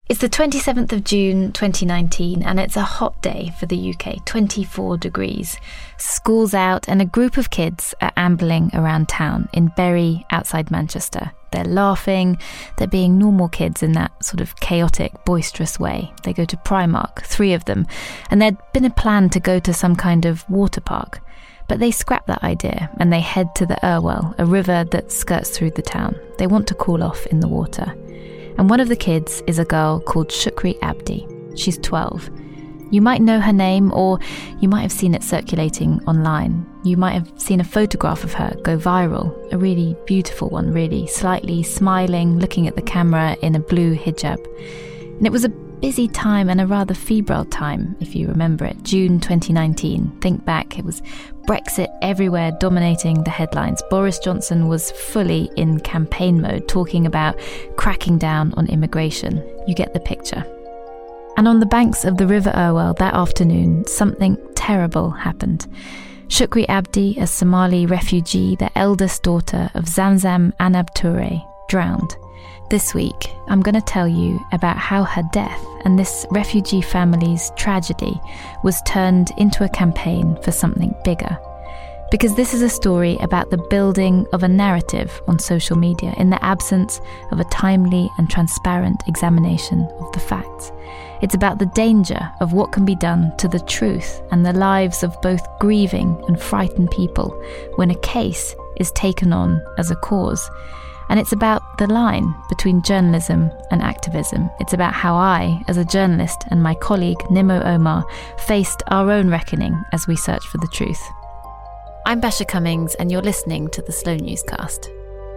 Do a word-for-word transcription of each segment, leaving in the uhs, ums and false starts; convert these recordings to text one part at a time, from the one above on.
It's the twenty-seventh of June twenty nineteen and it's a hot day for the U K, twenty-four degrees. School's out and a group of kids are ambling around town in Bury outside Manchester. They're laughing, they're being normal kids in that sort of chaotic, boisterous way. They go to Primark, three of them, and there'd been a plan to go to some kind of water park. But they scrap that idea and they head to the Irwell, a river that skirts through the town. They want to cool off in the water. And one of the kids is a girl called Shukri Abdi. She's twelve. You might know her name, or you might have seen it circulating online. You might have seen a photograph of her go viral, a really beautiful one, really, slightly smiling, looking at the camera in a blue hijab. And it was a busy time and a rather febrile time, if you remember it. June twenty nineteen. Think back, it was Brexit everywhere, dominating the headlines. Boris Johnson was fully in campaign mode, talking about cracking down on immigration. You get the picture. And on the banks of the River Irwell that afternoon, something terrible happened. Shukri Abdi, a Somali refugee, the eldest daughter of Zamzam Anab Toure, drowned. This week, I'm going to tell you about how her death and this refugee family's tragedy was turned into a campaign for something bigger. Because this is a story about the building of a narrative on social media in the absence of a timely and transparent examination of the facts. It's about the danger of what can be done to the truth and the lives of both grieving and frightened people when a case is taken on as a cause. And it's about the line between journalism and activism. It's about how I, as a journalist, and my colleague Nimmo Omar faced our own reckoning as we search for the truth. I'm Basia Cummings, and you're listening to the Slow Newscast.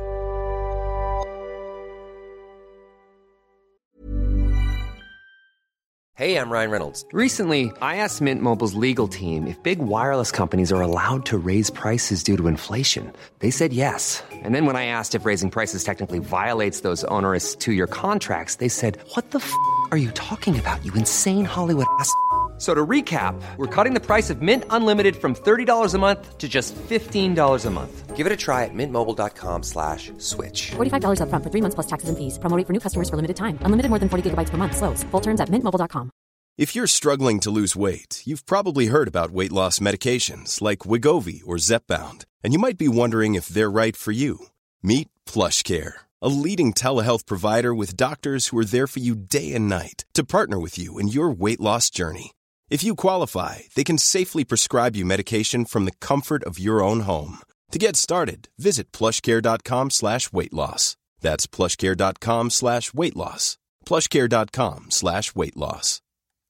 Hey, I'm Ryan Reynolds. Recently, I asked Mint Mobile's legal team if big wireless companies are allowed to raise prices due to inflation. They said yes. And then when I asked if raising prices technically violates those onerous two-year contracts, they said, what the f*** are you talking about, you insane Hollywood ass f- So to recap, we're cutting the price of Mint Unlimited from thirty dollars a month to just fifteen dollars a month. Give it a try at mintmobile.com slash switch. forty-five dollars up front for three months plus taxes and fees. Promo rate for new customers for limited time. Unlimited more than forty gigabytes per month. Slows full terms at mint mobile dot com. If you're struggling to lose weight, you've probably heard about weight loss medications like Wegovy or Zepbound, and you might be wondering if they're right for you. Meet PlushCare, a leading telehealth provider with doctors who are there for you day and night to partner with you in your weight loss journey. If you qualify, they can safely prescribe you medication from the comfort of your own home. To get started, visit plushcare.com slash weight loss. That's plushcare.com slash weight loss. plushcare.com slash weight loss.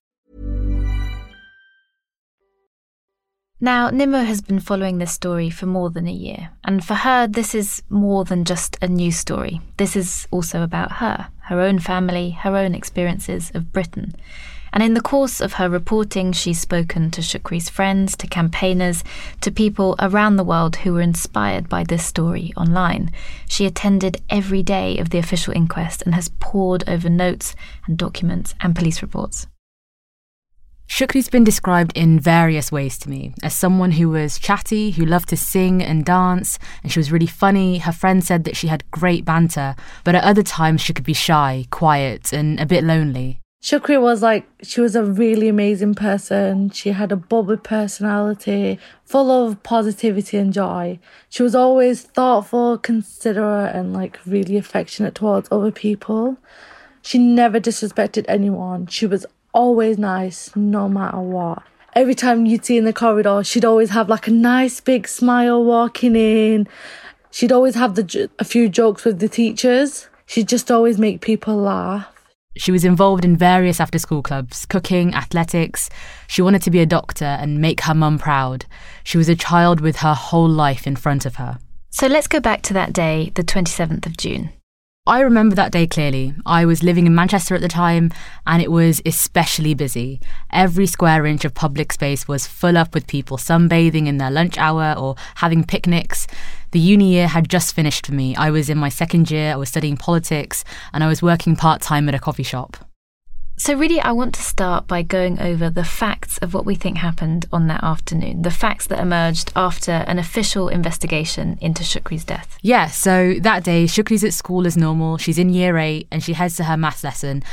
Now, Nimmo has been following this story for more than a year, and for her, this is more than just a news story. This is also about her, her own family, her own experiences of Britain. And in the course of her reporting, she's spoken to Shukri's friends, to campaigners, to people around the world who were inspired by this story online. She attended every day of the official inquest and has pored over notes and documents and police reports. Shukri's been described in various ways to me, as someone who was chatty, who loved to sing and dance, and she was really funny. Her friends said that she had great banter, but at other times she could be shy, quiet, and a bit lonely. Shukri was like, she was a really amazing person. She had a bubbly personality, full of positivity and joy. She was always thoughtful, considerate, and like really affectionate towards other people. She never disrespected anyone. She was always nice, no matter what. Every time you'd see in the corridor, she'd always have like a nice big smile walking in. She'd always have the a few jokes with the teachers. She'd just always make people laugh. She was involved in various after-school clubs, cooking, athletics. She wanted to be a doctor and make her mum proud. She was a child with her whole life in front of her. So let's go back to that day, the twenty-seventh of June. I remember that day clearly. I was living in Manchester at the time, and it was especially busy. Every square inch of public space was full up with people sunbathing in their lunch hour or having picnics. The uni year had just finished for me. I was in my second year, I was studying politics, and I was working part-time at a coffee shop. So really, I want to start by going over the facts of what we think happened on that afternoon, the facts that emerged after an official investigation into Shukri's death. Yeah, so that day, Shukri's at school as normal. She's in year eight and she heads to her maths lesson.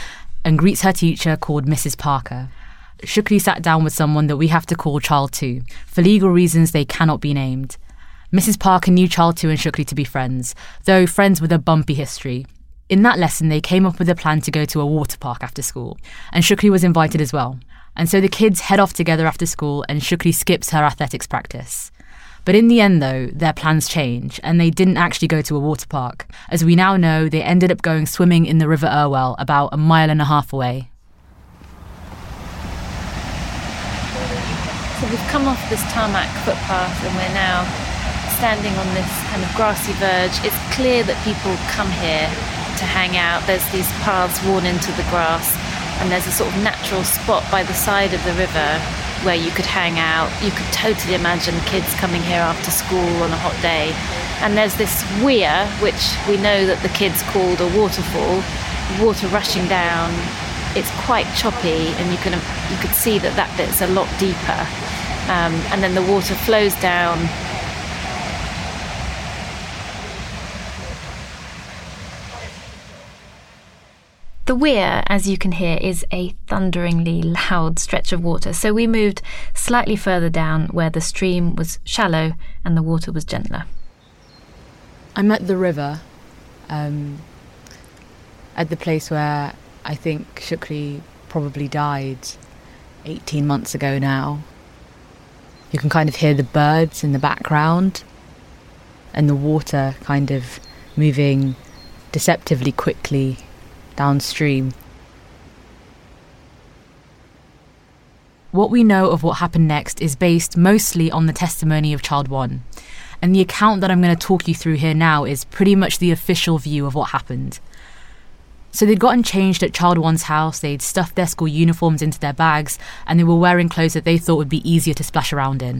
and greets her teacher called Missus Parker. Shukri sat down with someone that we have to call Child two. For legal reasons, they cannot be named. Missus Parker knew Child two and Shukri to be friends, though friends with a bumpy history. In that lesson, they came up with a plan to go to a water park after school, and Shukri was invited as well. And so the kids head off together after school, and Shukri skips her athletics practice. But in the end, though, their plans change, and they didn't actually go to a water park. As we now know, they ended up going swimming in the River Irwell, about a mile and a half away. So we've come off this tarmac footpath and we're now standing on this kind of grassy verge. It's clear that people come here to hang out. There's these paths worn into the grass and there's a sort of natural spot by the side of the river where you could hang out. You could totally imagine kids coming here after school on a hot day. And there's this weir, which we know that the kids called a waterfall, water rushing down. It's quite choppy, and you can you could see that that bit's a lot deeper. Um, and then the water flows down. The weir, as you can hear, is a thunderingly loud stretch of water. So we moved slightly further down where the stream was shallow and the water was gentler. I'm at the river, um, at the place where I think Shukri probably died eighteen months ago now. You can kind of hear the birds in the background and the water kind of moving deceptively quickly downstream. What we know of what happened next is based mostly on the testimony of Child one. And the account that I'm going to talk you through here now is pretty much the official view of what happened. So they'd gotten changed at Child one's house, they'd stuffed their school uniforms into their bags, and they were wearing clothes that they thought would be easier to splash around in.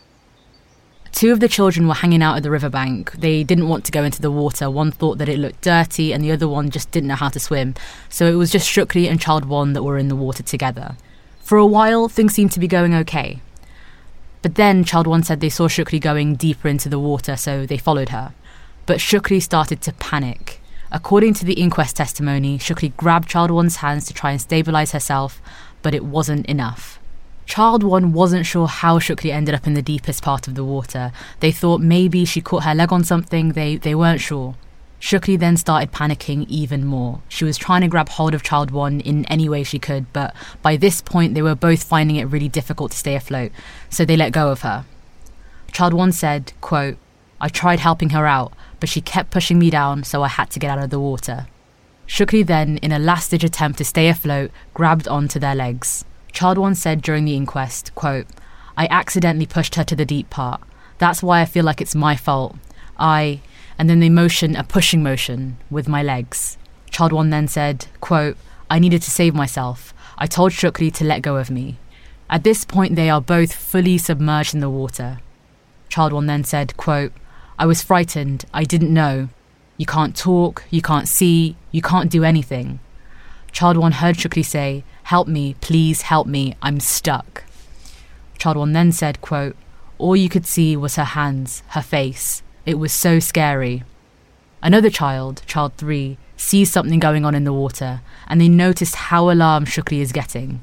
Two of the children were hanging out at the riverbank. They didn't want to go into the water. One thought that it looked dirty, and the other one just didn't know how to swim. So it was just Shukri and Child one that were in the water together. For a while, things seemed to be going okay. But then Child one said they saw Shukri going deeper into the water, so they followed her. But Shukri started to panic. According to the inquest testimony, Shukri grabbed Child one's hands to try and stabilise herself, but it wasn't enough. Child one wasn't sure how Shukri ended up in the deepest part of the water. They thought maybe she caught her leg on something, they, they weren't sure. Shukri then started panicking even more. She was trying to grab hold of Child one in any way she could, but by this point they were both finding it really difficult to stay afloat, so they let go of her. Child one said, quote, "I tried helping her out, but she kept pushing me down, so I had to get out of the water." Shukri then, in a last-ditch attempt to stay afloat, grabbed onto their legs. Child one said during the inquest, quote, "I accidentally pushed her to the deep part. That's why I feel like it's my fault. I..." And then they motion a pushing motion with my legs. Child one then said, quote, "I needed to save myself. I told Shukri to let go of me." At this point, they are both fully submerged in the water. Child one then said, quote, "I was frightened. I didn't know. You can't talk, you can't see, you can't do anything." Child one heard Shukri say, "Help me, please help me, I'm stuck." Child one then said, quote, "All you could see was her hands, her face. It was so scary." Another child, Child three, sees something going on in the water, and they noticed how alarmed Shukri is getting.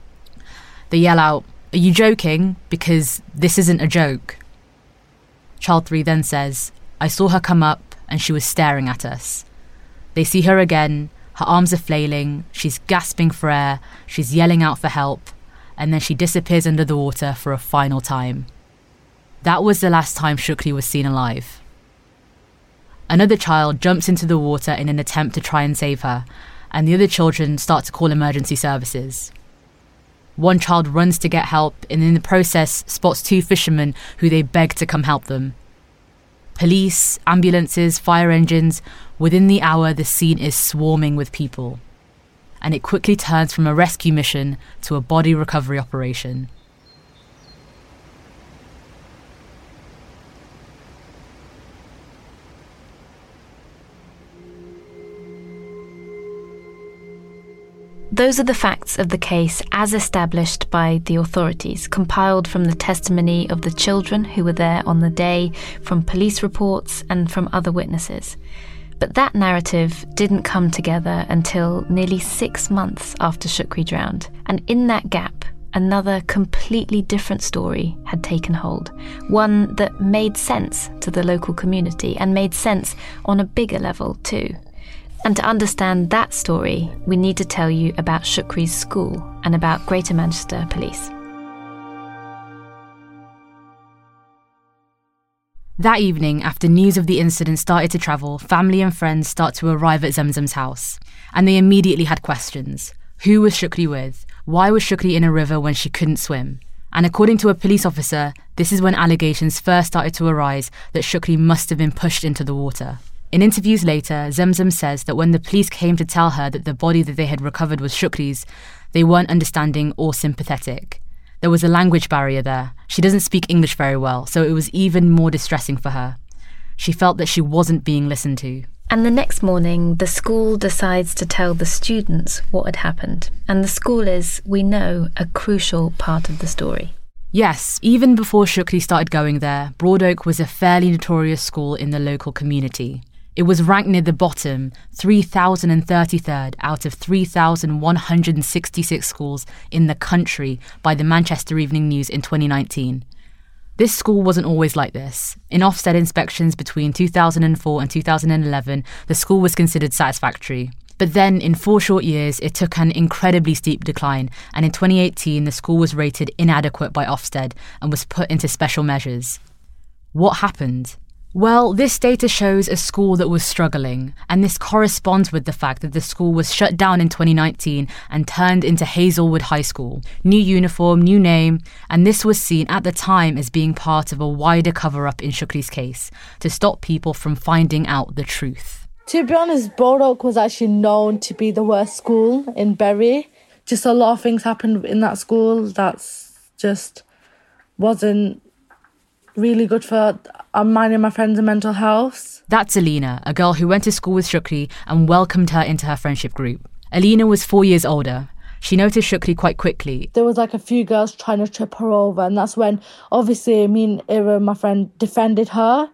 They yell out, "Are you joking? Because this isn't a joke." Child three then says, "I saw her come up and she was staring at us." They see her again, her arms are flailing, she's gasping for air, she's yelling out for help, and then she disappears under the water for a final time. That was the last time Shukri was seen alive. Another child jumps into the water in an attempt to try and save her, and the other children start to call emergency services. One child runs to get help and in the process spots two fishermen who they beg to come help them. Police, ambulances, fire engines. Within the hour, the scene is swarming with people. And it quickly turns from a rescue mission to a body recovery operation. Those are the facts of the case as established by the authorities, compiled from the testimony of the children who were there on the day, from police reports and from other witnesses. But that narrative didn't come together until nearly six months after Shukri drowned. And in that gap, another completely different story had taken hold. One that made sense to the local community and made sense on a bigger level too. And to understand that story, we need to tell you about Shukri's school and about Greater Manchester Police. That evening, after news of the incident started to travel, family and friends start to arrive at Zemzem's house. And they immediately had questions. Who was Shukri with? Why was Shukri in a river when she couldn't swim? And according to a police officer, this is when allegations first started to arise that Shukri must have been pushed into the water. In interviews later, Zemzem says that when the police came to tell her that the body that they had recovered was Shukri's, they weren't understanding or sympathetic. There was a language barrier there. She doesn't speak English very well, so it was even more distressing for her. She felt that she wasn't being listened to. And the next morning, the school decides to tell the students what had happened. And the school is, we know, a crucial part of the story. Yes, even before Shukri started going there, Broad Oak was a fairly notorious school in the local community. It was ranked near the bottom, three thousand thirty-third out of three thousand one hundred sixty-six schools in the country by the Manchester Evening News in twenty nineteen. This school wasn't always like this. In Ofsted inspections between two thousand four and two thousand eleven, the school was considered satisfactory. But then, in four short years, it took an incredibly steep decline, and in twenty eighteen, the school was rated inadequate by Ofsted and was put into special measures. What happened? Well, this data shows a school that was struggling, and this corresponds with the fact that the school was shut down in twenty nineteen and turned into Hazelwood High School. New uniform, new name, and this was seen at the time as being part of a wider cover-up in Shukri's case, to stop people from finding out the truth. To be honest, Broad Oak was actually known to be the worst school in Bury. Just a lot of things happened in that school that's just wasn't really good for uh, mine and my friends' mental health. That's Alina, a girl who went to school with Shukri and welcomed her into her friendship group. Alina was four years older. She noticed Shukri quite quickly. There was like a few girls trying to trip her over, and that's when obviously me and Ira, my friend, defended her.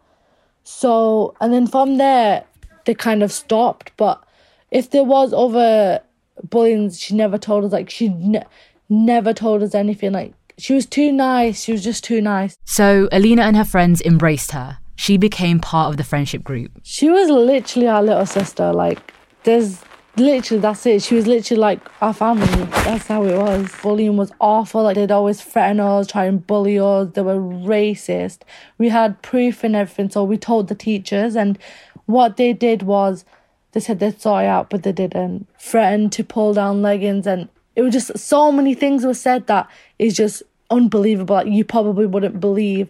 So, and then from there, they kind of stopped. But if there was other bullying, she never told us, like, she ne- never told us anything, like, she was too nice. She was just too nice. So Alina and her friends embraced her. She became part of the friendship group. She was literally our little sister. Like, there's literally, that's it. She was literally like our family. That's how it was. Bullying was awful. Like, they'd always threaten us, try and bully us. They were racist. We had proof and everything, so we told the teachers. And what they did was, they said they'd sort it out, but they didn't. Threatened to pull down leggings, and it was just so many things were said that is just unbelievable. Like, you probably wouldn't believe.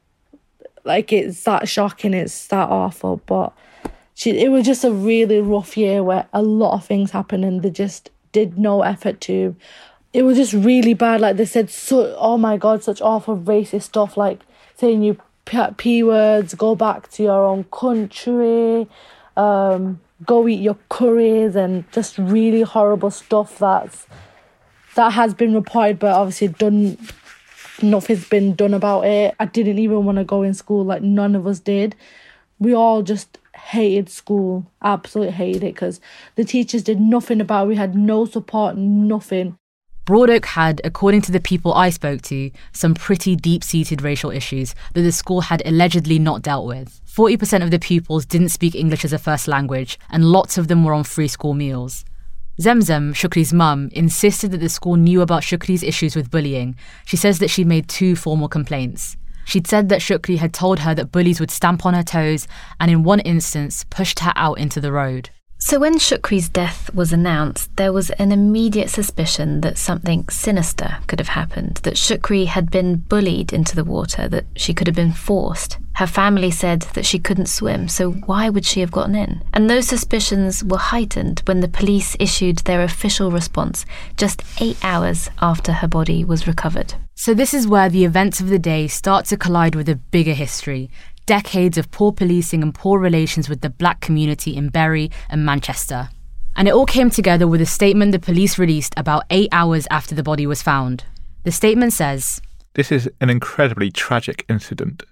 Like, it's that shocking, it's that awful. But she, it was just a really rough year where a lot of things happened and they just did no effort to. It was just really bad. Like, they said, so, oh my God, such awful racist stuff, like saying you p, p words, go back to your own country, um, go eat your curries, and just really horrible stuff that's that has been reported, but obviously done. Nothing's been done about it. I didn't even want to go in school. Like, none of us did. We all just hated school. Absolutely hated it, because the teachers did nothing about it. We had no support, nothing. Broad Oak had, according to the people I spoke to, some pretty deep-seated racial issues that the school had allegedly not dealt with. forty percent of the pupils didn't speak English as a first language, and lots of them were on free school meals. Zemzem, Shukri's mum, insisted that the school knew about Shukri's issues with bullying. She says that she made two formal complaints. She'd said that Shukri had told her that bullies would stamp on her toes and in one instance pushed her out into the road. So when Shukri's death was announced, there was an immediate suspicion that something sinister could have happened, that Shukri had been bullied into the water, that she could have been forced. Her family said that she couldn't swim, so why would she have gotten in? And those suspicions were heightened when the police issued their official response just eight hours after her body was recovered. So this is where the events of the day start to collide with a bigger history. Decades of poor policing and poor relations with the black community in Bury and Manchester. And it all came together with a statement the police released about eight hours after the body was found. The statement says, "This is an incredibly tragic incident.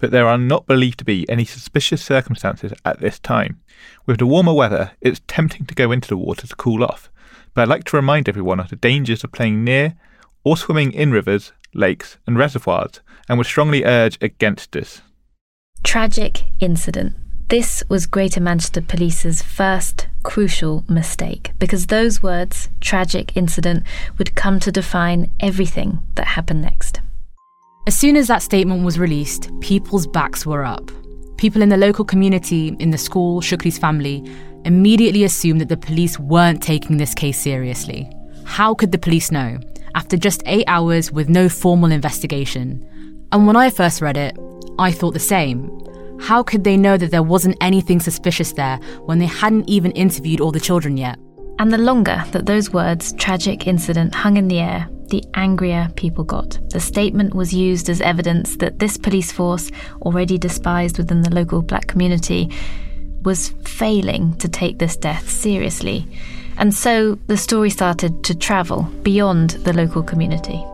but there are not believed to be any suspicious circumstances at this time. With the warmer weather, it's tempting to go into the water to cool off, but I'd like to remind everyone of the dangers of playing near or swimming in rivers, lakes and reservoirs, and would strongly urge against this. Tragic incident. This was Greater Manchester Police's first crucial mistake, because those words, tragic incident, would come to define everything that happened next. As soon as that statement was released, people's backs were up. People in the local community, in the school, Shukri's family, immediately assumed that the police weren't taking this case seriously. How could the police know, after just eight hours with no formal investigation? And when I first read it, I thought the same. How could they know that there wasn't anything suspicious there when they hadn't even interviewed all the children yet? And the longer that those words, tragic incident, hung in the air, the angrier people got. The statement was used as evidence that this police force, already despised within the local black community, was failing to take this death seriously. And so the story started to travel beyond the local community.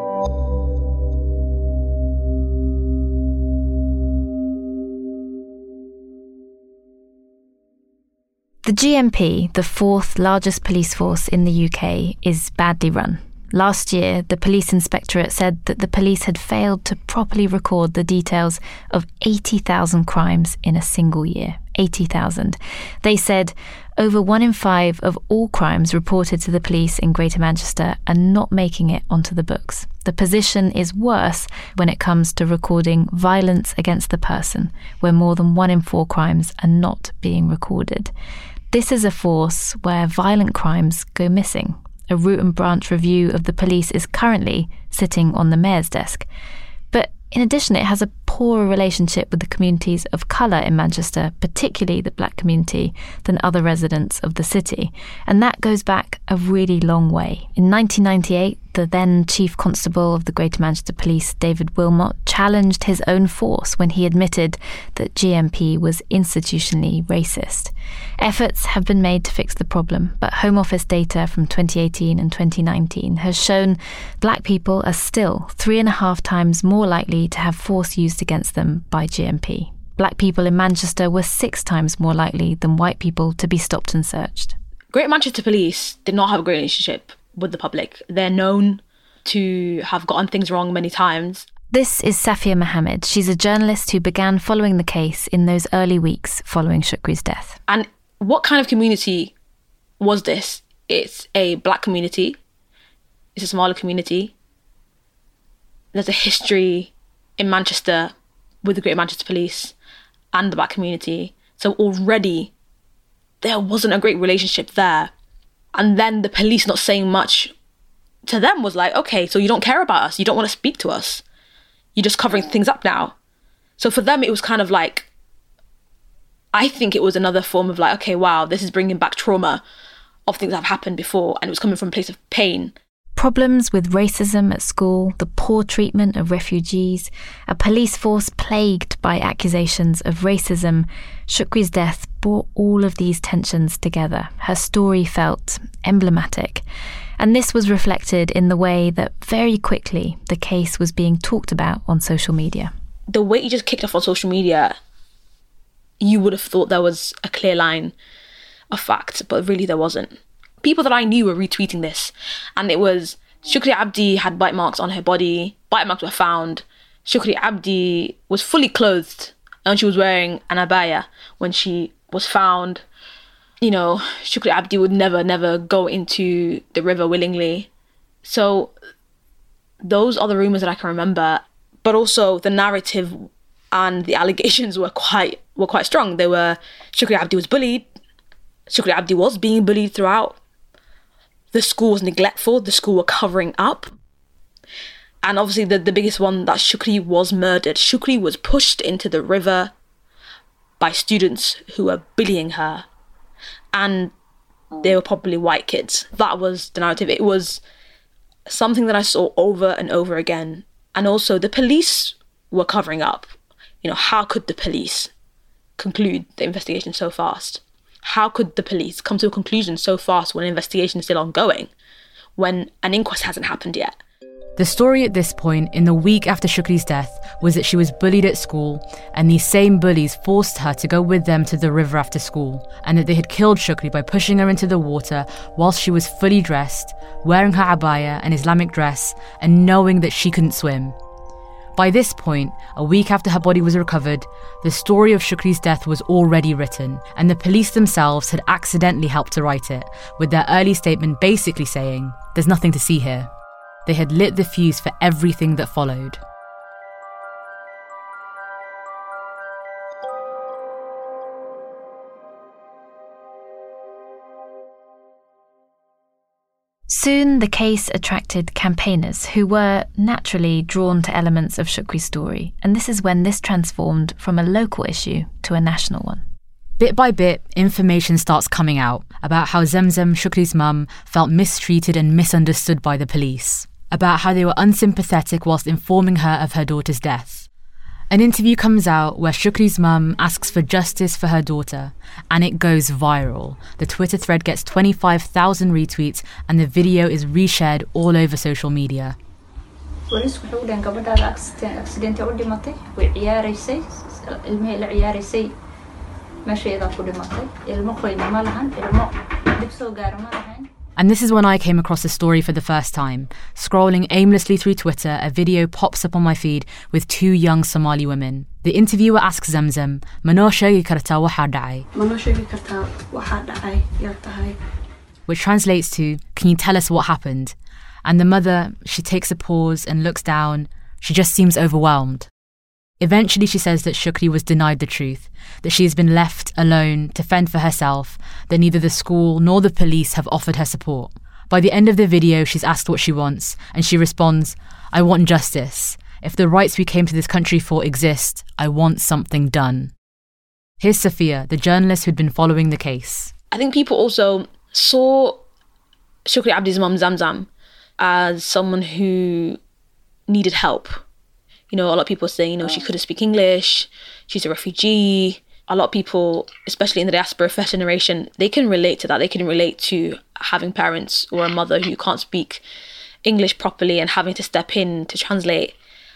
The G M P, the fourth largest police force in the U K, is badly run. Last year, the police inspectorate said that the police had failed to properly record the details of eighty thousand crimes in a single year. eighty thousand. They said over one in five of all crimes reported to the police in Greater Manchester are not making it onto the books. The position is worse when it comes to recording violence against the person, where more than one in four crimes are not being recorded. This is a force where violent crimes go missing. A root and branch review of the police is currently sitting on the mayor's desk. But in addition, it has a poorer relationship with the communities of colour in Manchester, particularly the black community, than other residents of the city. And that goes back a really long way. In nineteen ninety-eight, the then Chief Constable of the Greater Manchester Police, David Wilmot, challenged his own force when he admitted that G M P was institutionally racist. Efforts have been made to fix the problem, but Home Office data from twenty eighteen and twenty nineteen has shown black people are still three and a half times more likely to have force used against them by G M P. Black people in Manchester were six times more likely than white people to be stopped and searched. Greater Manchester Police did not have a great relationship with the public. They're known to have gotten things wrong many times. This is Safia Mohammed. She's a journalist who began following the case in those early weeks following Shukri's death. And what kind of community was this? It's a black community. It's a smaller community. There's a history in Manchester with the Greater Manchester Police and the black community. So already there wasn't a great relationship there. And then the police not saying much to them was like, okay, so you don't care about us. You don't want to speak to us. You're just covering things up now. So for them, it was kind of like, I think it was another form of like, okay, wow, this is bringing back trauma of things that have happened before. And it was coming from a place of pain. Problems with racism at school, the poor treatment of refugees, a police force plagued by accusations of racism. Shukri's death brought all of these tensions together. Her story felt emblematic. And this was reflected in the way that very quickly the case was being talked about on social media. The way it just kicked off on social media, you would have thought there was a clear line of fact, but really there wasn't. People that I knew were retweeting this, and it was Shukri Abdi had bite marks on her body. Bite marks were found. Shukri Abdi was fully clothed and she was wearing an abaya when she was found. You know, Shukri Abdi would never, never go into the river willingly. So those are the rumours that I can remember. But also the narrative and the allegations were quite were quite strong. They were, Shukri Abdi was bullied. Shukri Abdi was being bullied throughout. The school was neglectful. The school were covering up. And obviously the, the biggest one, that Shukri was murdered. Shukri was pushed into the river by students who were bullying her. And they were probably white kids. That was the narrative. It was something that I saw over and over again. And also the police were covering up. You know, how could the police conclude the investigation so fast? How could the police come to a conclusion so fast when an investigation is still ongoing, when an inquest hasn't happened yet? The story at this point, in the week after Shukri's death, was that she was bullied at school, and these same bullies forced her to go with them to the river after school, and that they had killed Shukri by pushing her into the water whilst she was fully dressed, wearing her abaya, an Islamic dress, and knowing that she couldn't swim. By this point, a week after her body was recovered, the story of Shukri's death was already written, and the police themselves had accidentally helped to write it, with their early statement basically saying, "There's nothing to see here." They had lit the fuse for everything that followed. Soon the case attracted campaigners who were naturally drawn to elements of Shukri's story, and this is when this transformed from a local issue to a national one. Bit by bit, information starts coming out about how Zemzem, Shukri's mum, felt mistreated and misunderstood by the police, about how they were unsympathetic whilst informing her of her daughter's death. An interview comes out where Shukri's mum asks for justice for her daughter, and it goes viral. The Twitter thread gets twenty-five thousand retweets, and the video is reshared all over social media. And this is when I came across the story for the first time. Scrolling aimlessly through Twitter, a video pops up on my feed with two young Somali women. The interviewer asks Zemzem, "Mano sheegi kartaa waxa dhacay?" Which translates to, "Can you tell us what happened?" And the mother, she takes a pause and looks down. She just seems overwhelmed. Eventually she says that Shukri was denied the truth, that she has been left alone to fend for herself, that neither the school nor the police have offered her support. By the end of the video, she's asked what she wants, and she responds, "I want justice. If the rights we came to this country for exist, I want something done." Here's Sophia, the journalist who'd been following the case. I think people also saw Shukri Abdi's mum, Zamzam, as someone who needed help. You know, a lot of people saying, you know, she couldn't speak English, she's a refugee. A lot of people, especially in the diaspora, first generation, they can relate to that. They can relate to having parents or a mother who can't speak English properly and having to step in to translate.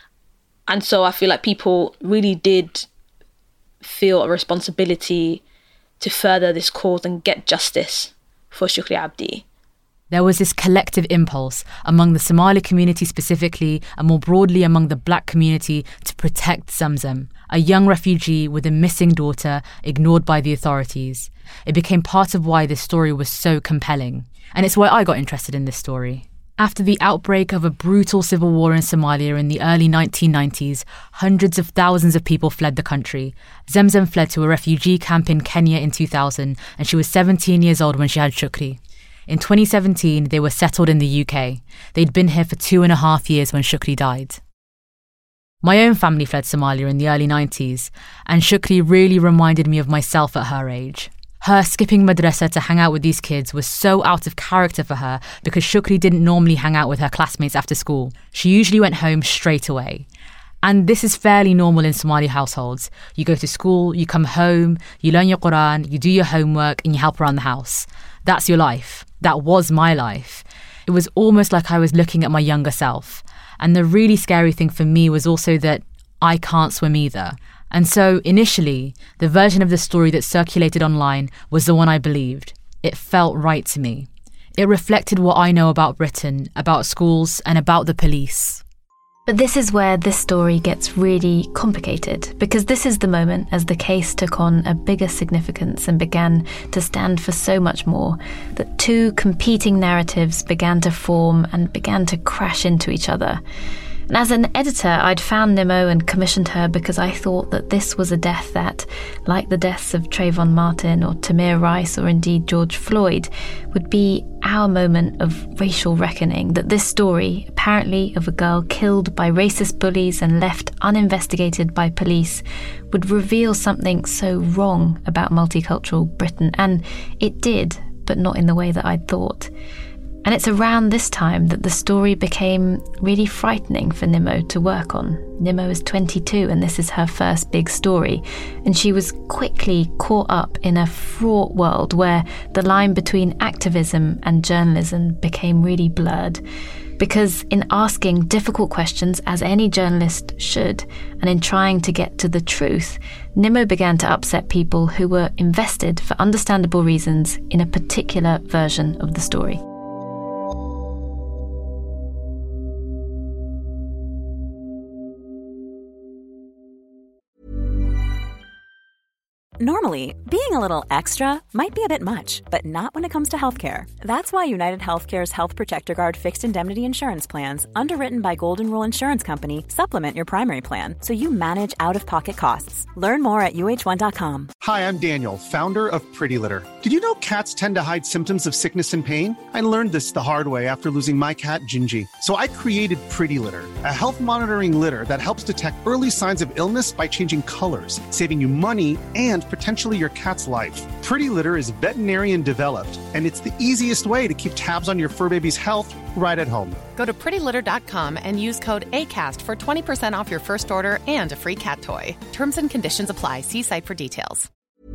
And so I feel like people really did feel a responsibility to further this cause and get justice for Shukri Abdi. There was this collective impulse among the Somali community specifically, and more broadly among the black community, to protect Zemzem, a young refugee with a missing daughter ignored by the authorities. It became part of why this story was so compelling. And it's why I got interested in this story. After the outbreak of a brutal civil war in Somalia in the early nineteen nineties, hundreds of thousands of people fled the country. Zemzem fled to a refugee camp in Kenya in two thousand, and she was seventeen years old when she had Shukri. In twenty seventeen, they were settled in the U K. They'd been here for two and a half years when Shukri died. My own family fled Somalia in the early nineties, and Shukri really reminded me of myself at her age. Her skipping madrasa to hang out with these kids was so out of character for her because Shukri didn't normally hang out with her classmates after school. She usually went home straight away. And this is fairly normal in Somali households. You go to school, you come home, you learn your Quran, you do your homework, and you help around the house. That's your life. That was my life. It was almost like I was looking at my younger self. And the really scary thing for me was also that I can't swim either. And so initially, the version of the story that circulated online was the one I believed. It felt right to me. It reflected what I know about Britain, about schools, and about the police. But this is where this story gets really complicated, because this is the moment as the case took on a bigger significance and began to stand for so much more, that two competing narratives began to form and began to crash into each other. And as an editor, I'd found Nimmo and commissioned her because I thought that this was a death that, like the deaths of Trayvon Martin or Tamir Rice or indeed George Floyd, would be our moment of racial reckoning, that this story, apparently of a girl killed by racist bullies and left uninvestigated by police, would reveal something so wrong about multicultural Britain. And it did, but not in the way that I'd thought. And it's around this time that the story became really frightening for Nimmo to work on. Nimmo is twenty-two and this is her first big story. And she was quickly caught up in a fraught world where the line between activism and journalism became really blurred. Because in asking difficult questions, as any journalist should, and in trying to get to the truth, Nimmo began to upset people who were invested for understandable reasons in a particular version of the story. Normally, being a little extra might be a bit much, but not when it comes to healthcare. That's why United Healthcare's Health Protector Guard fixed indemnity insurance plans, underwritten by Golden Rule Insurance Company, supplement your primary plan so you manage out-of-pocket costs. Learn more at U H one dot com. Hi, I'm Daniel, founder of Pretty Litter. Did you know cats tend to hide symptoms of sickness and pain? I learned this the hard way after losing my cat, Gingy. So I created Pretty Litter, a health monitoring litter that helps detect early signs of illness by changing colors, saving you money and potentially your cat's life. Pretty Litter is veterinarian developed, and it's the easiest way to keep tabs on your fur baby's health right at home. Go to pretty litter dot com and use code ACAST for twenty percent off your first order and a free cat toy. Terms and conditions apply. See site for details.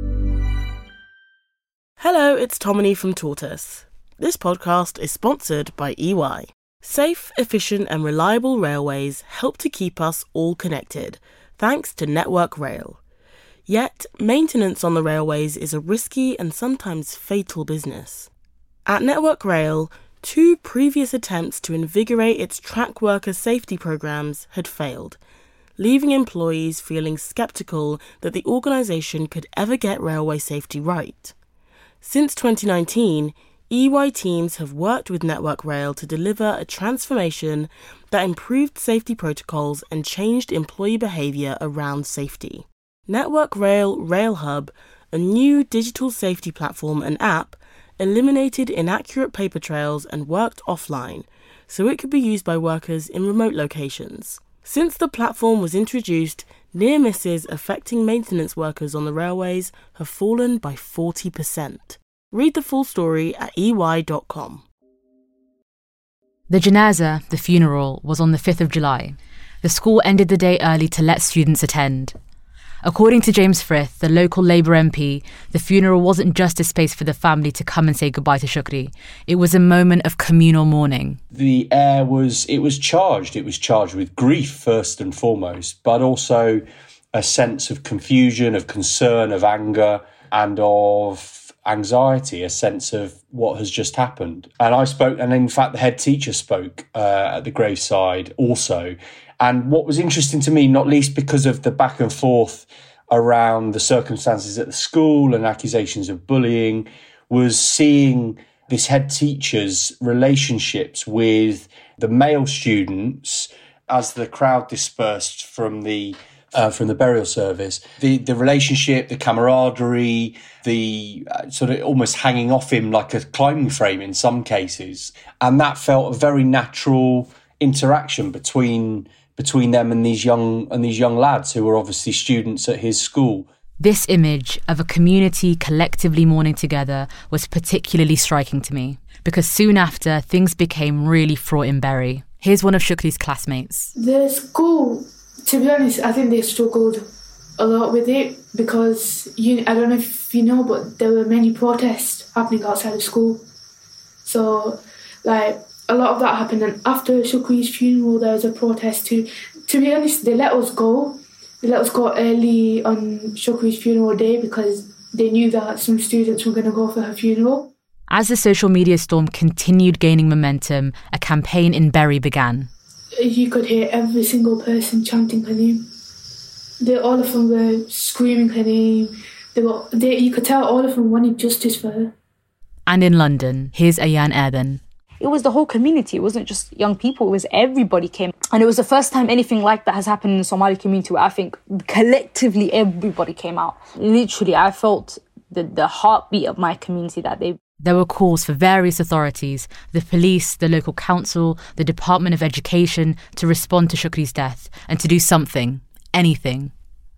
Hello, it's Tomini from Tortoise. This podcast is sponsored by E Y. Safe, efficient and reliable railways help to keep us all connected, thanks to Network Rail. Yet, maintenance on the railways is a risky and sometimes fatal business. At Network Rail, two previous attempts to invigorate its track worker safety programs had failed, leaving employees feeling sceptical that the organisation could ever get railway safety right. Since twenty nineteen, E Y teams have worked with Network Rail to deliver a transformation that improved safety protocols and changed employee behaviour around safety. Network Rail RailHub, a new digital safety platform and app, eliminated inaccurate paper trails and worked offline, so it could be used by workers in remote locations. Since the platform was introduced, near misses affecting maintenance workers on the railways have fallen by forty percent. Read the full story at E Y dot com. The janaza, the funeral, was on the fifth of July. The school ended the day early to let students attend. According to James Frith, the local Labour M P, the funeral wasn't just a space for the family to come and say goodbye to Shukri. It was a moment of communal mourning. The air was, it was charged. It was charged with grief first and foremost, but also a sense of confusion, of concern, of anger, and of anxiety, a sense of what has just happened. And I spoke, and in fact the head teacher spoke uh, at the graveside also. And what was interesting to me, not least because of the back and forth around the circumstances at the school and accusations of bullying, was seeing this head teacher's relationships with the male students as the crowd dispersed from the uh, from the burial service. The the relationship, the camaraderie, the uh, sort of almost hanging off him like a climbing frame in some cases. And that felt a very natural interaction between between them and these young and these young lads who were obviously students at his school. This image of a community collectively mourning together was particularly striking to me, because soon after, things became really fraught in Bury. Here's one of Shukri's classmates. The school, to be honest, I think they struggled a lot with it because, you, I don't know if you know, but there were many protests happening outside of school. So, like, a lot of that happened, and after Shukri's funeral there was a protest too. To be honest, they let us go. They let us go early on Shukri's funeral day because they knew that some students were going to go for her funeral. As the social media storm continued gaining momentum, a campaign in Bury began. You could hear every single person chanting her name. They, all of them were screaming her name. They were, they, you could tell all of them wanted justice for her. And in London, here's Ayan Erden. It was the whole community. It wasn't just young people. It was everybody came. And it was the first time anything like that has happened in the Somali community where I think collectively everybody came out. Literally, I felt the, the heartbeat of my community that day. There were calls for various authorities, the police, the local council, the Department of Education, to respond to Shukri's death and to do something, anything.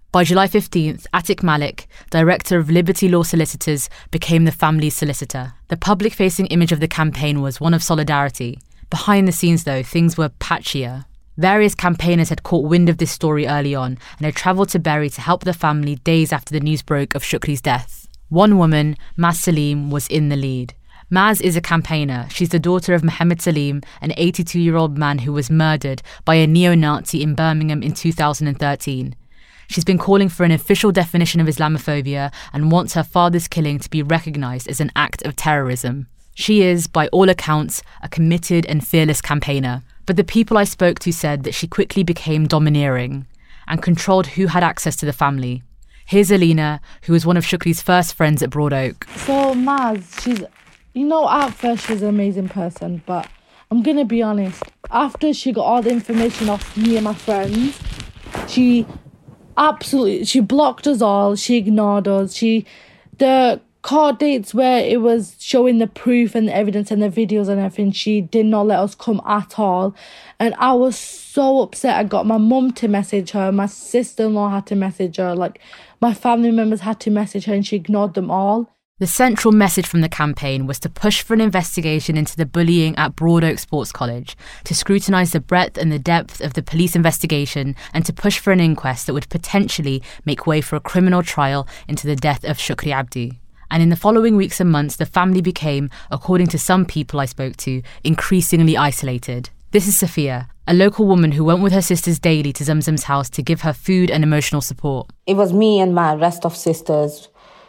By July fifteenth, Atiq Malik, director of Liberty Law Solicitors, became the family's solicitor. The public-facing image of the campaign was one of solidarity. Behind the scenes, though, things were patchier. Various campaigners had caught wind of this story early on and had travelled to Bury to help the family days after the news broke of Shukri's death. One woman, Maz Salim, was in the lead. Maz is a campaigner. She's the daughter of Mohammed Salim, an eighty-two-year-old man who was murdered by a neo-Nazi in Birmingham in two thousand thirteen. She's been calling for an official definition of Islamophobia and wants her father's killing to be recognised as an act of terrorism. She is, by all accounts, a committed and fearless campaigner. But the people I spoke to said that she quickly became domineering and controlled who had access to the family. Here's Alina, who was one of Shukri's first friends at Broad Oak. So Maz, she's, you know, at first she's an amazing person, but I'm going to be honest. After she got all the information off me and my friends, she absolutely, she blocked us all. She ignored us. She, the court dates where it was showing the proof and the evidence and the videos and everything, she did not let us come at all. And I was so upset. I got my mum to message her, my sister-in-law had to message her, like my family members had to message her, and she ignored them all. The central message from the campaign was to push for an investigation into the bullying at Broad Oak Sports College, to scrutinise the breadth and the depth of the police investigation, and to push for an inquest that would potentially make way for a criminal trial into the death of Shukri Abdi. And in the following weeks and months, the family became, according to some people I spoke to, increasingly isolated. This is Sophia, a local woman who went with her sisters daily to Zamzam's house to give her food and emotional support. It was me and my rest of sisters.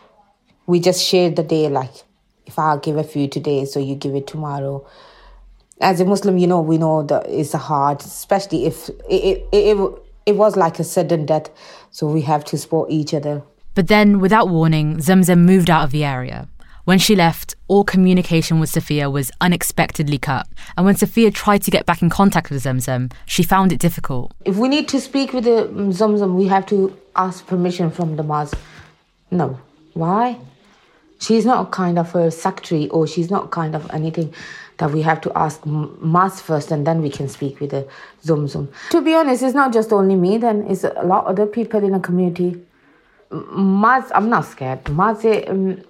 We just shared the day, like, if I'll give a food today, so you give it tomorrow. As a Muslim, you know, we know that it's hard, especially if it, it, it, it was like a sudden death, so we have to support each other. But then, without warning, Zamzam moved out of the area. When she left, all communication with Sophia was unexpectedly cut. And when Sophia tried to get back in contact with Zamzam, she found it difficult. If we need to speak with the Zamzam, we have to ask permission from the Maz. No. Why? She's not kind of a secretary, or she's not kind of anything that we have to ask Maz first, and then we can speak with the Zamzam. To be honest, it's not just only me, then it's a lot of other people in the community. Maz, I'm not scared. Maz, um,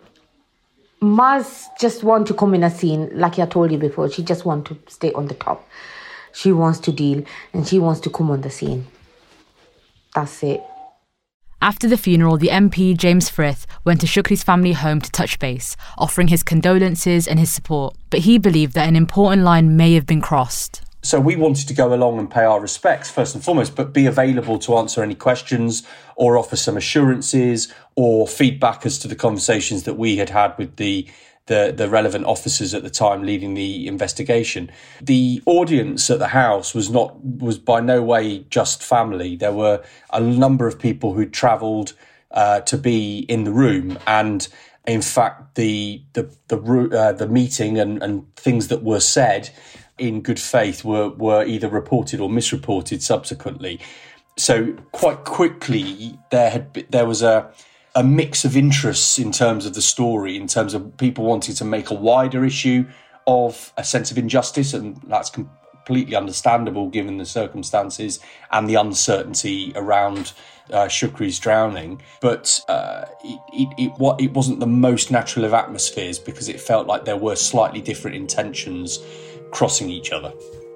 Maz just want to come in a scene, like I told you before. She just want to stay on the top. She wants to deal, and she wants to come on the scene. That's it. After the funeral, the M P, James Frith, went to Shukri's family home to touch base, offering his condolences and his support. But he believed that an important line may have been crossed. So we wanted to go along and pay our respects, first and foremost, but be available to answer any questions or offer some assurances or feedback as to the conversations that we had had with the, the, the relevant officers at the time leading the investigation. The audience at the house was not was by no way just family. There were a number of people who'd travelled uh, to be in the room, and in fact, the the the, uh, the meeting and, and things that were said in good faith were, were either reported or misreported subsequently. So quite quickly there had been, there was a a mix of interests in terms of the story, in terms of people wanting to make a wider issue of a sense of injustice, and that's completely understandable given the circumstances and the uncertainty around uh, Shukri's drowning. But uh, it, it, it, what, it wasn't the most natural of atmospheres, because it felt like there were slightly different intentions crossing each other.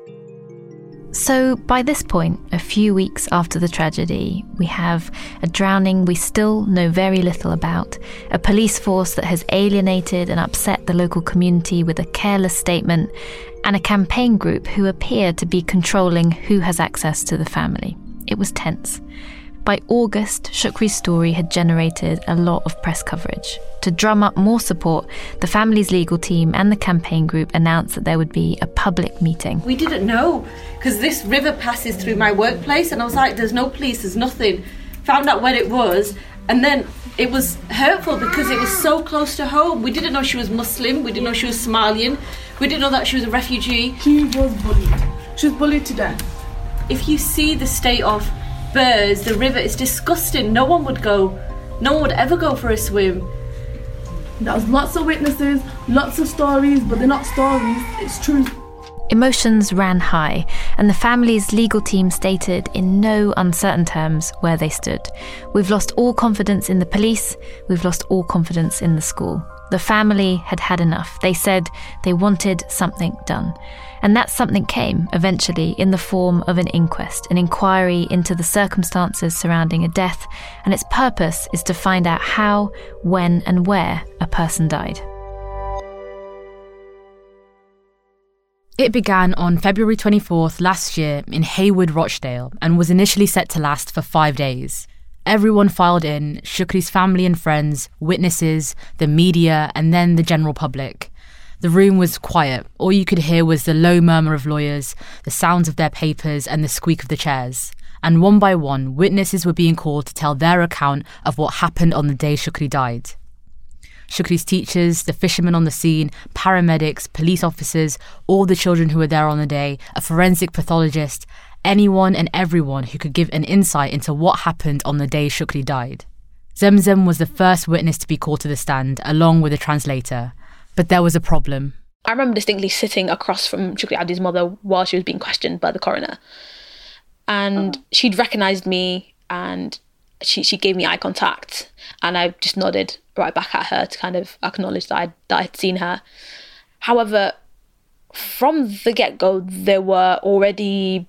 So by this point, a few weeks after the tragedy, we have a drowning we still know very little about, a police force that has alienated and upset the local community with a careless statement, and a campaign group who appear to be controlling who has access to the family. It was tense. By August, Shukri's story had generated a lot of press coverage. To drum up more support, the family's legal team and the campaign group announced that there would be a public meeting. We didn't know, because this river passes through my workplace, and I was like, there's no police, there's nothing. Found out where it was, and then it was hurtful because it was so close to home. We didn't know she was Muslim, we didn't know she was Somalian, we didn't know that she was a refugee. She was bullied. She was bullied to death. If you see the state of birds, the river, it's disgusting. No one would go, no one would ever go for a swim. There was lots of witnesses, lots of stories, but they're not stories, it's true. Emotions ran high, and the family's legal team stated in no uncertain terms where they stood. We've lost all confidence in the police, we've lost all confidence in the school. The family had had enough. They said they wanted something done. And that something came, eventually, in the form of an inquest, an inquiry into the circumstances surrounding a death, and its purpose is to find out how, when, and where a person died. It began on February twenty-fourth last year in Haywood, Rochdale, and was initially set to last for five days. Everyone filed in, Shukri's family and friends, witnesses, the media, and then the general public. The room was quiet. All you could hear was the low murmur of lawyers, the sounds of their papers, and the squeak of the chairs. And one by one, witnesses were being called to tell their account of what happened on the day Shukri died. Shukri's teachers, the fishermen on the scene, paramedics, police officers, all the children who were there on the day, a forensic pathologist, anyone and everyone who could give an insight into what happened on the day Shukri died. Zemzem was the first witness to be called to the stand, along with a translator. But there was a problem. I remember distinctly sitting across from Shukri Abdi's mother while she was being questioned by the coroner. And she'd recognised me and she, she gave me eye contact. And I just nodded right back at her to kind of acknowledge that I'd, that I'd seen her. However, from the get-go, there were already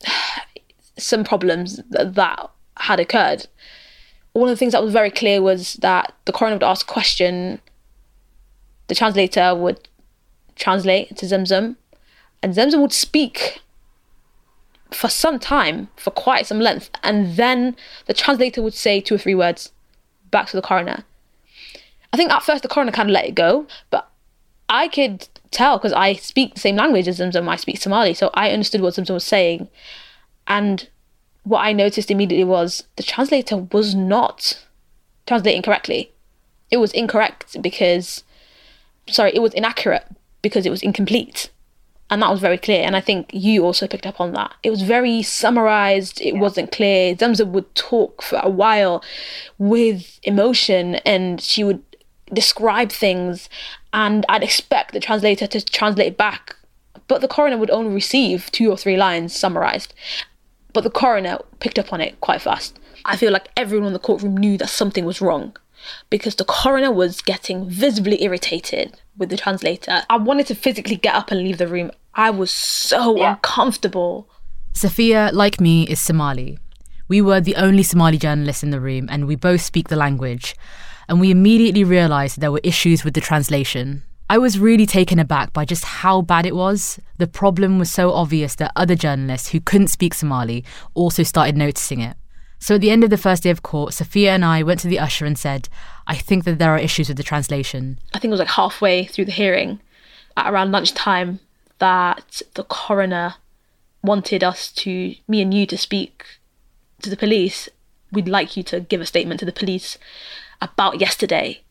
some problems that, that had occurred. One of the things that was very clear was that the coroner would ask a question, the translator would translate to Zemzem, and Zemzem would speak for some time, for quite some length, and then the translator would say two or three words back to the coroner. I think at first the coroner kind of let it go, but I could tell, because I speak the same language as Zemzem, I speak Somali, so I understood what Zemzem was saying. And what I noticed immediately was the translator was not translating correctly. It was incorrect because, sorry, it was inaccurate because it was incomplete. And that was very clear. And I think you also picked up on that. It was very summarised. It yeah. wasn't clear. Zemzem would talk for a while with emotion and she would describe things. And I'd expect the translator to translate back. But the coroner would only receive two or three lines summarised. But the coroner picked up on it quite fast. I feel like everyone in the courtroom knew that something was wrong because the coroner was getting visibly irritated with the translator. I wanted to physically get up and leave the room. I was so yeah. uncomfortable. Safia, like me, is Somali. We were the only Somali journalists in the room and we both speak the language. And we immediately realised there were issues with the translation. I was really taken aback by just how bad it was. The problem was so obvious that other journalists who couldn't speak Somali also started noticing it. So at the end of the first day of court, Safia and I went to the usher and said, I think that there are issues with the translation. I think it was like halfway through the hearing, at around lunchtime, that the coroner wanted us to, me and you, to speak to the police. We'd like you to give a statement to the police about yesterday.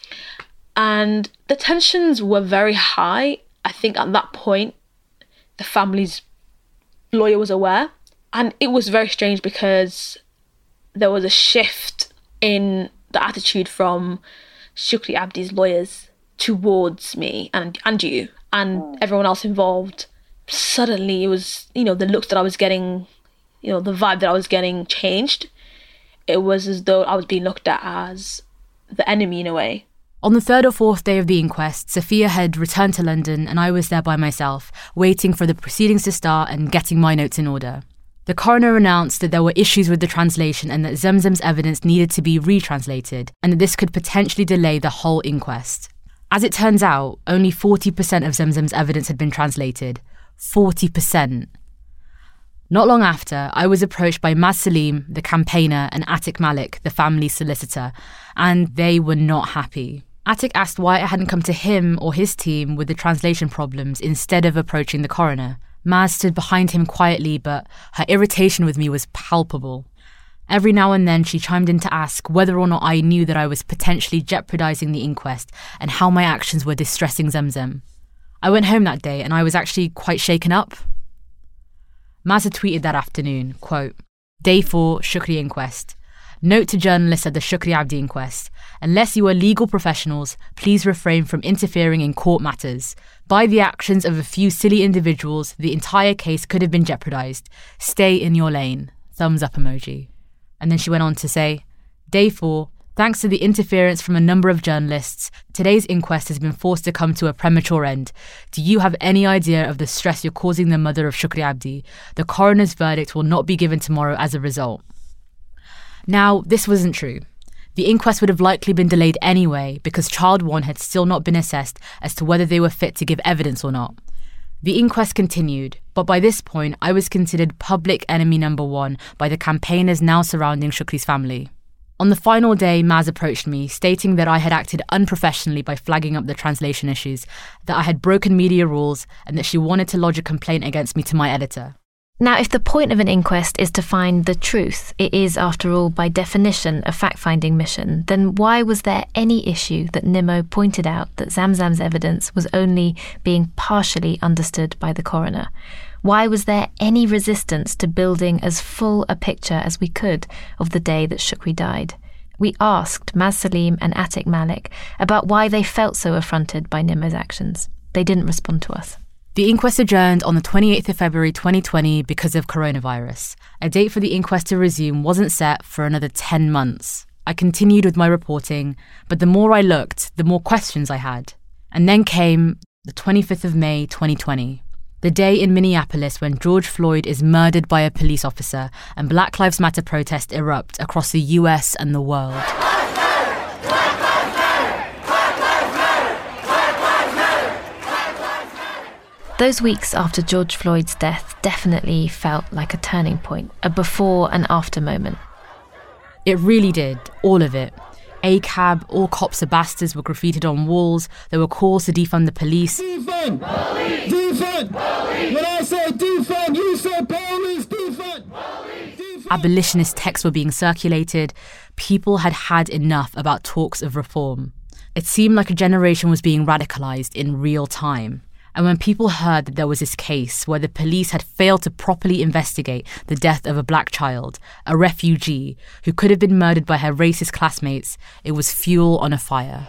And the tensions were very high. I think at that point, the family's lawyer was aware. And it was very strange because there was a shift in the attitude from Shukri Abdi's lawyers towards me and, and you and everyone else involved. Suddenly it was, you know, the looks that I was getting, you know, the vibe that I was getting changed. It was as though I was being looked at as the enemy in a way. On the third or fourth day of the inquest, Safia had returned to London and I was there by myself, waiting for the proceedings to start and getting my notes in order. The coroner announced that there were issues with the translation and that Zemzem's evidence needed to be retranslated and that this could potentially delay the whole inquest. As it turns out, only forty percent of Zemzem's evidence had been translated. forty percent. Not long after, I was approached by Maz Salim, the campaigner, and Atik Malik, the family's solicitor, and they were not happy. Atik asked why I hadn't come to him or his team with the translation problems instead of approaching the coroner. Maz stood behind him quietly, but her irritation with me was palpable. Every now and then she chimed in to ask whether or not I knew that I was potentially jeopardising the inquest and how my actions were distressing Zemzem. I went home that day and I was actually quite shaken up. Maz had tweeted that afternoon, quote, Day four, Shukri inquest. Note to journalists at the Shukri Abdi inquest: unless you are legal professionals, please refrain from interfering in court matters. By the actions of a few silly individuals, the entire case could have been jeopardised. Stay in your lane. Thumbs up emoji. And then she went on to say, Day four. Thanks to the interference from a number of journalists, today's inquest has been forced to come to a premature end. Do you have any idea of the stress you're causing the mother of Shukri Abdi? The coroner's verdict will not be given tomorrow as a result. Now, this wasn't true. The inquest would have likely been delayed anyway because child one had still not been assessed as to whether they were fit to give evidence or not. The inquest continued, but by this point I was considered public enemy number one by the campaigners now surrounding Shukri's family. On the final day, Maz approached me, stating that I had acted unprofessionally by flagging up the translation issues, that I had broken media rules, and that she wanted to lodge a complaint against me to my editor. Now, if the point of an inquest is to find the truth, it is, after all, by definition, a fact-finding mission, then why was there any issue that Nimmo pointed out that Zamzam's evidence was only being partially understood by the coroner? Why was there any resistance to building as full a picture as we could of the day that Shukri died? We asked Maz Salim and Atik Malik about why they felt so affronted by Nimmo's actions. They didn't respond to us. The inquest adjourned on the twenty-eighth of February twenty twenty because of coronavirus. A date for the inquest to resume wasn't set for another ten months. I continued with my reporting, but the more I looked, the more questions I had. And then came the twenty-fifth of May twenty twenty. The day in Minneapolis when George Floyd is murdered by a police officer and Black Lives Matter protests erupt across the U S and the world. Those weeks after George Floyd's death definitely felt like a turning point, a before and after moment. It really did, all of it. A C A B, all cops are bastards were graffitied on walls. There were calls to defund the police. Defund! Police! Defund! Police! When I say defund, you say police! Defund! Police! Defund! Abolitionist texts were being circulated. People had had enough about talks of reform. It seemed like a generation was being radicalised in real time. And when people heard that there was this case where the police had failed to properly investigate the death of a black child, a refugee, who could have been murdered by her racist classmates, it was fuel on a fire.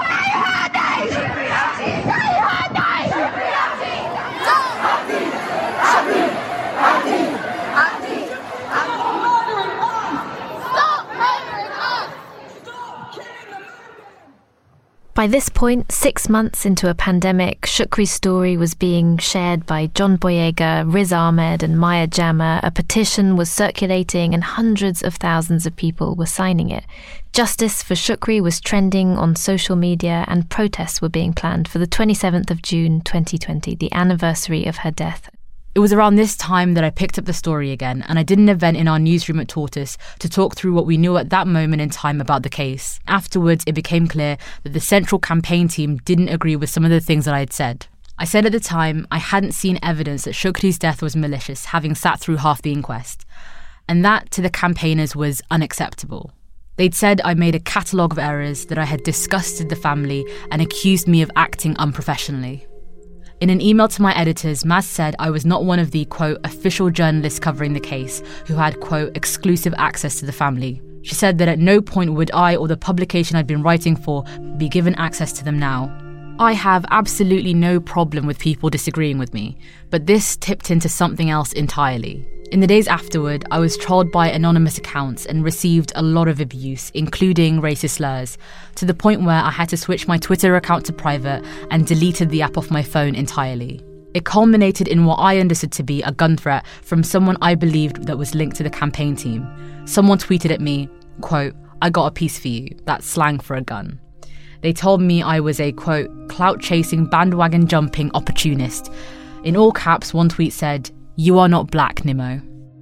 By this point, six months into a pandemic, Shukri's story was being shared by John Boyega, Riz Ahmed and Maya Jama. A petition was circulating and hundreds of thousands of people were signing it. Justice for Shukri was trending on social media and protests were being planned for the twenty-seventh of June twenty twenty, the anniversary of her death. It was around this time that I picked up the story again, and I did an event in our newsroom at Tortoise to talk through what we knew at that moment in time about the case. Afterwards, it became clear that the central campaign team didn't agree with some of the things that I had said. I said at the time I hadn't seen evidence that Shukri's death was malicious, having sat through half the inquest. And that, to the campaigners, was unacceptable. They'd said I made a catalogue of errors, that I had disgusted the family, and accused me of acting unprofessionally. In an email to my editors, Maz said I was not one of the, quote, official journalists covering the case who had, quote, exclusive access to the family. She said that at no point would I or the publication I'd been writing for be given access to them now. I have absolutely no problem with people disagreeing with me, but this tipped into something else entirely. In the days afterward, I was trolled by anonymous accounts and received a lot of abuse, including racist slurs, to the point where I had to switch my Twitter account to private and deleted the app off my phone entirely. It culminated in what I understood to be a gun threat from someone I believed that was linked to the campaign team. Someone tweeted at me, quote, "I got a piece for you," that's slang for a gun. They told me I was a, quote, clout-chasing, bandwagon-jumping opportunist. In all caps, one tweet said, "You are not black, Nimmo."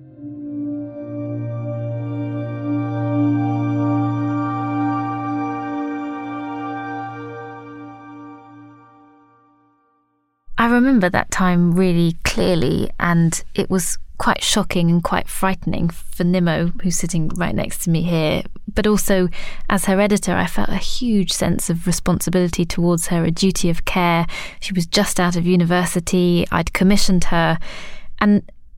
I remember that time really clearly, and it was quite shocking and quite frightening for Nimmo, who's sitting right next to me here. But also, as her editor, I felt a huge sense of responsibility towards her, a duty of care. She was just out of university. I'd commissioned her. And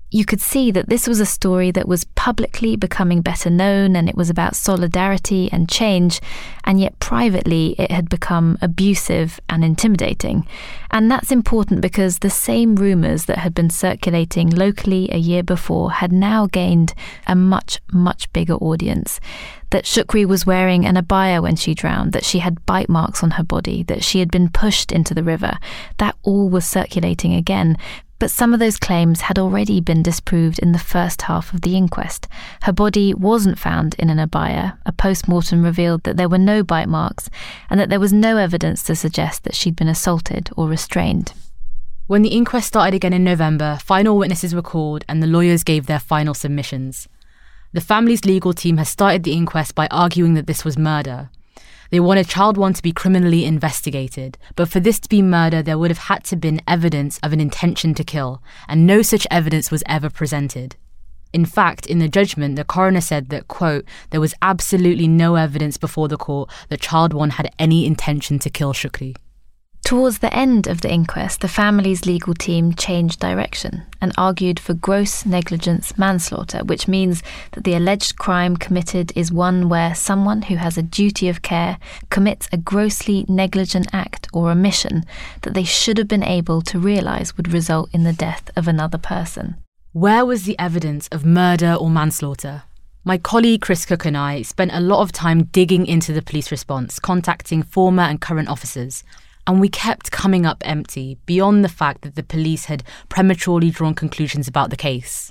You could see that this was a story that was publicly becoming better known, and it was about solidarity and change, and yet privately it had become abusive and intimidating. And that's important because the same rumours that had been circulating locally a year before had now gained a much, much bigger audience. That Shukri was wearing an abaya when she drowned, that she had bite marks on her body, that she had been pushed into the river. That all was circulating again. But some of those claims had already been disproved in the first half of the inquest. Her body wasn't found in an abaya. A post-mortem revealed that there were no bite marks and that there was no evidence to suggest that she'd been assaulted or restrained. When the inquest started again in November, final witnesses were called and the lawyers gave their final submissions. The family's legal team has started the inquest by arguing that this was murder. They wanted child one to be criminally investigated, but for this to be murder, there would have had to have been evidence of an intention to kill, and no such evidence was ever presented. In fact, in the judgment, the coroner said that, quote, there was absolutely no evidence before the court that child one had any intention to kill Shukri. Towards the end of the inquest, the family's legal team changed direction and argued for gross negligence manslaughter, which means that the alleged crime committed is one where someone who has a duty of care commits a grossly negligent act or omission that they should have been able to realise would result in the death of another person. Where was the evidence of murder or manslaughter? My colleague Chris Cook and I spent a lot of time digging into the police response, contacting former and current officers. And we kept coming up empty, beyond the fact that the police had prematurely drawn conclusions about the case.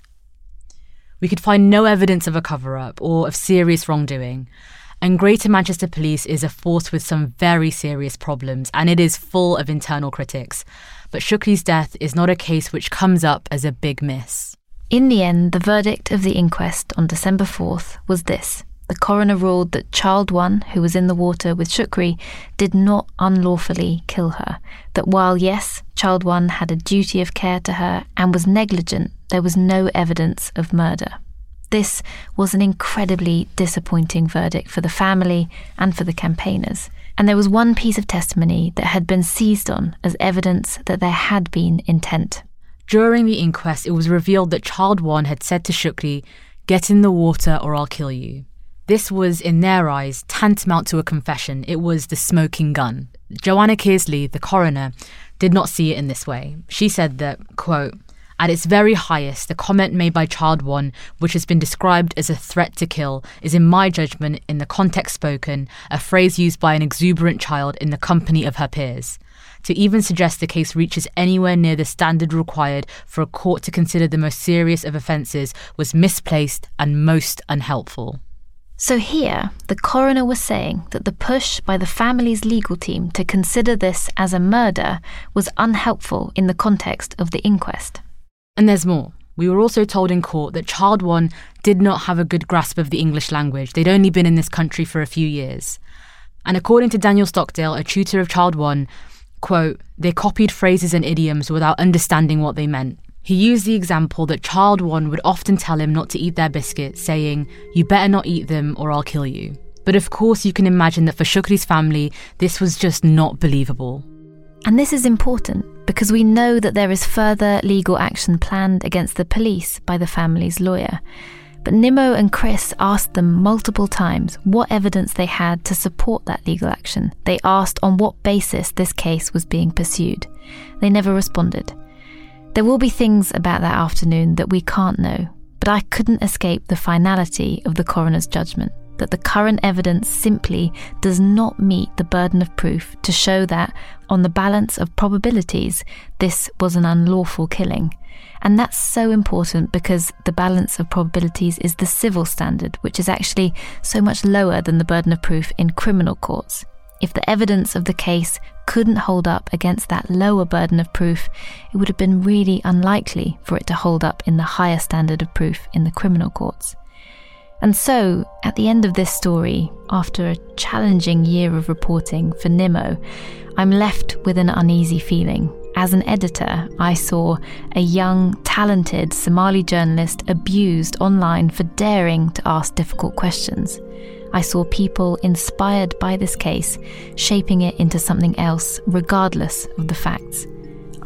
We could find no evidence of a cover-up or of serious wrongdoing. And Greater Manchester Police is a force with some very serious problems, and it is full of internal critics. But Shukri's death is not a case which comes up as a big miss. In the end, the verdict of the inquest on December fourth was this. The coroner ruled that child one, who was in the water with Shukri, did not unlawfully kill her. That while, yes, child one had a duty of care to her and was negligent, there was no evidence of murder. This was an incredibly disappointing verdict for the family and for the campaigners. And there was one piece of testimony that had been seized on as evidence that there had been intent. During the inquest, it was revealed that child one had said to Shukri, "Get in the water or I'll kill you." This was, in their eyes, tantamount to a confession. It was the smoking gun. Joanna Kearsley, the coroner, did not see it in this way. She said that, quote, at its very highest, the comment made by child one, which has been described as a threat to kill, is in my judgment, in the context spoken, a phrase used by an exuberant child in the company of her peers. To even suggest the case reaches anywhere near the standard required for a court to consider the most serious of offences was misplaced and most unhelpful. So here, the coroner was saying that the push by the family's legal team to consider this as a murder was unhelpful in the context of the inquest. And there's more. We were also told in court that child one did not have a good grasp of the English language. They'd only been in this country for a few years. And according to Daniel Stockdale, a tutor of child one, quote, they copied phrases and idioms without understanding what they meant. He used the example that child one would often tell him not to eat their biscuits, saying, "You better not eat them or I'll kill you." But of course you can imagine that for Shukri's family, this was just not believable. And this is important because we know that there is further legal action planned against the police by the family's lawyer. But Nimmo and Chris asked them multiple times what evidence they had to support that legal action. They asked on what basis this case was being pursued. They never responded. There will be things about that afternoon that we can't know, but I couldn't escape the finality of the coroner's judgment, that the current evidence simply does not meet the burden of proof to show that, on the balance of probabilities, this was an unlawful killing. And that's so important because the balance of probabilities is the civil standard, which is actually so much lower than the burden of proof in criminal courts. If the evidence of the case couldn't hold up against that lower burden of proof, it would have been really unlikely for it to hold up in the higher standard of proof in the criminal courts. And so, at the end of this story, after a challenging year of reporting for Nimmo, I'm left with an uneasy feeling. As an editor, I saw a young, talented Somali journalist abused online for daring to ask difficult questions. I saw people inspired by this case, shaping it into something else, regardless of the facts.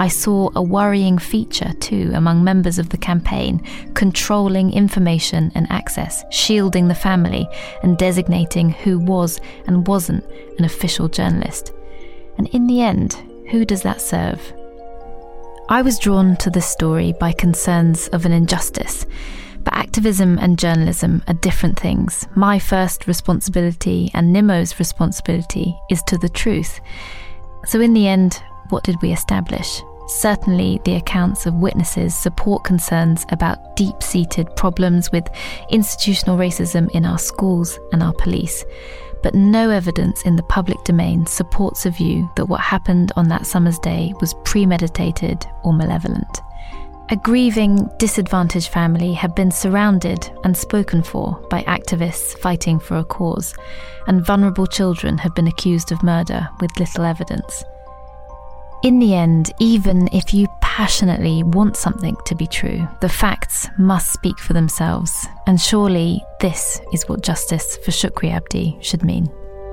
I saw a worrying feature too among members of the campaign, controlling information and access, shielding the family, and designating who was and wasn't an official journalist. And in the end, who does that serve? I was drawn to this story by concerns of an injustice. But activism and journalism are different things. My first responsibility and Nimmo's responsibility is to the truth. So in the end, what did we establish? Certainly the accounts of witnesses support concerns about deep-seated problems with institutional racism in our schools and our police. But no evidence in the public domain supports a view that what happened on that summer's day was premeditated or malevolent. A grieving, disadvantaged family have been surrounded and spoken for by activists fighting for a cause, and vulnerable children have been accused of murder with little evidence. In the end, even if you passionately want something to be true, the facts must speak for themselves, and surely this is what justice for Shukri Abdi should mean.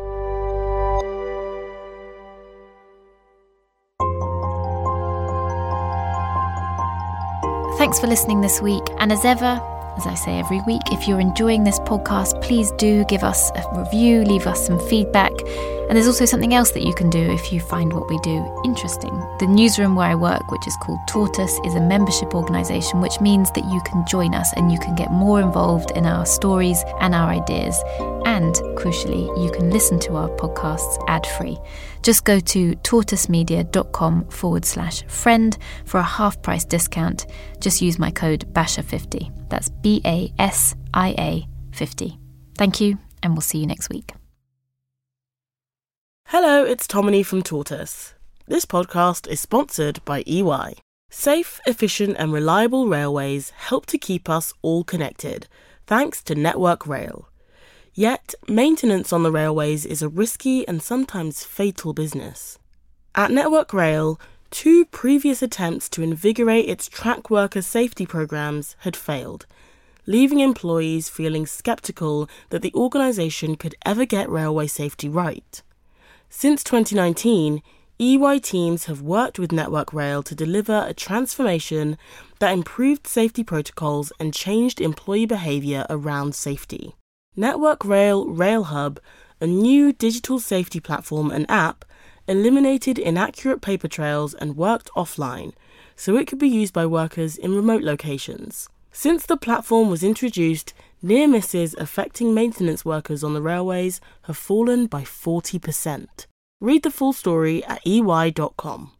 Thanks for listening this week, and as ever, as I say every week, if you're enjoying this podcast, please do give us a review, leave us some feedback. And there's also something else that you can do if you find what we do interesting. The newsroom where I work, which is called Tortoise, is a membership organisation, which means that you can join us and you can get more involved in our stories and our ideas. And crucially, you can listen to our podcasts ad-free. Just go to tortoisemedia.com forward slash friend for a half-price discount. Just use my code basha fifty. That's B A S I A fifty. Thank you, and we'll see you next week. Hello, it's Tomini from Tortoise. This podcast is sponsored by E Y. Safe, efficient and reliable railways help to keep us all connected, thanks to Network Rail. Yet, maintenance on the railways is a risky and sometimes fatal business. At Network Rail, two previous attempts to invigorate its track worker safety programmes had failed, leaving employees feeling sceptical that the organisation could ever get railway safety right. Since twenty nineteen, E Y teams have worked with Network Rail to deliver a transformation that improved safety protocols and changed employee behaviour around safety. Network Rail RailHub, a new digital safety platform and app, eliminated inaccurate paper trails and worked offline, so it could be used by workers in remote locations. Since the platform was introduced, near misses affecting maintenance workers on the railways have fallen by forty percent. Read the full story at E Y dot com.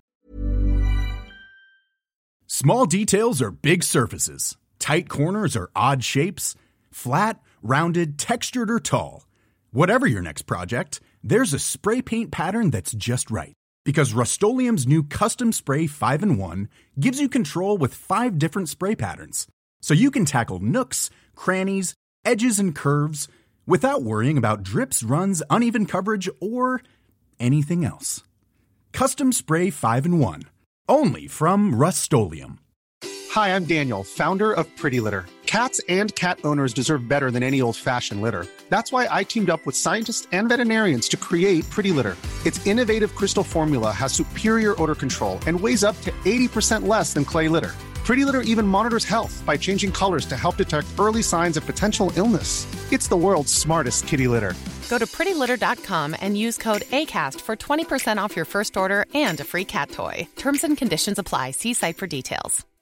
Small details are big surfaces. Tight corners are odd shapes. Flat, rounded, textured, or tall. Whatever your next project, there's a spray paint pattern that's just right. Because Rust-Oleum's new Custom Spray five in one gives you control with five different spray patterns. So you can tackle nooks, crannies, edges, and curves without worrying about drips, runs, uneven coverage, or anything else. Custom Spray five in one. Only from Rust-Oleum. Hi, I'm Daniel, founder of Pretty Litter. Cats and cat owners deserve better than any old-fashioned litter. That's why I teamed up with scientists and veterinarians to create Pretty Litter. Its innovative crystal formula has superior odor control and weighs up to eighty percent less than clay litter. Pretty Litter even monitors health by changing colors to help detect early signs of potential illness. It's the world's smartest kitty litter. Go to pretty litter dot com and use code ACAST for twenty percent off your first order and a free cat toy. Terms and conditions apply. See site for details.